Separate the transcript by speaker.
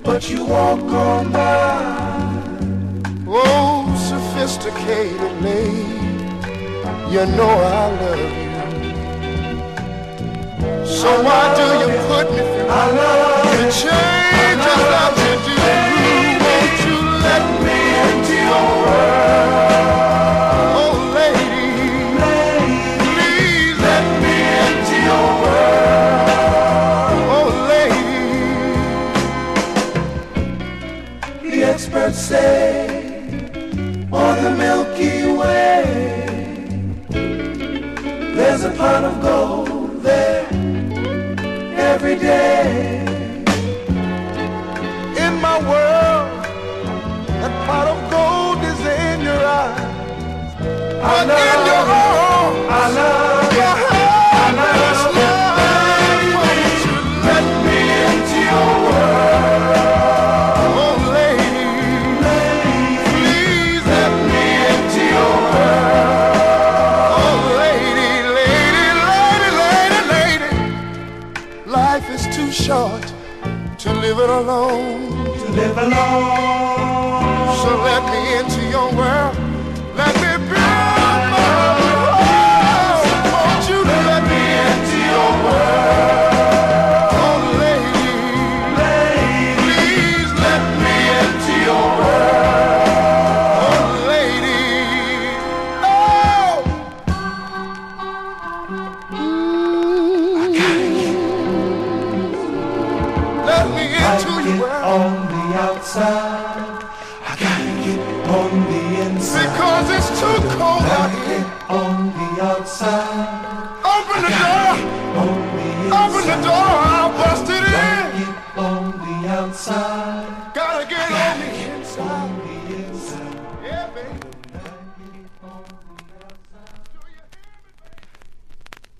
Speaker 1: but you walk on by.
Speaker 2: Oh, sophisticated lady, you know I love you. So why do you put me through the changes that you do? Won't you let me into your world? Oh, lady, please let me into your world. Oh, lady.
Speaker 1: The experts say on the Milky Way there's a pot of gold there every day.
Speaker 2: In my world, that pot of gold is in your eyes. But in your arms,
Speaker 1: I love
Speaker 2: your hands, won't you let me into your world? Oh, lady, please let me into your world. Oh, lady, lady, lady, lady, lady. Life is too short to live it alone.
Speaker 1: to live alone.
Speaker 2: So let me into your world. Let me build my home. Won't you let me into your world? Oh, lady, please let me into your world. Oh, lady, oh. Let me into your world.
Speaker 1: On the outside, I gotta get on the inside.
Speaker 2: Because it's too cold out here.
Speaker 1: On the outside,
Speaker 2: Open the door.
Speaker 1: on the inside.
Speaker 2: Open the door. I'll bust it in.
Speaker 1: Get on the outside.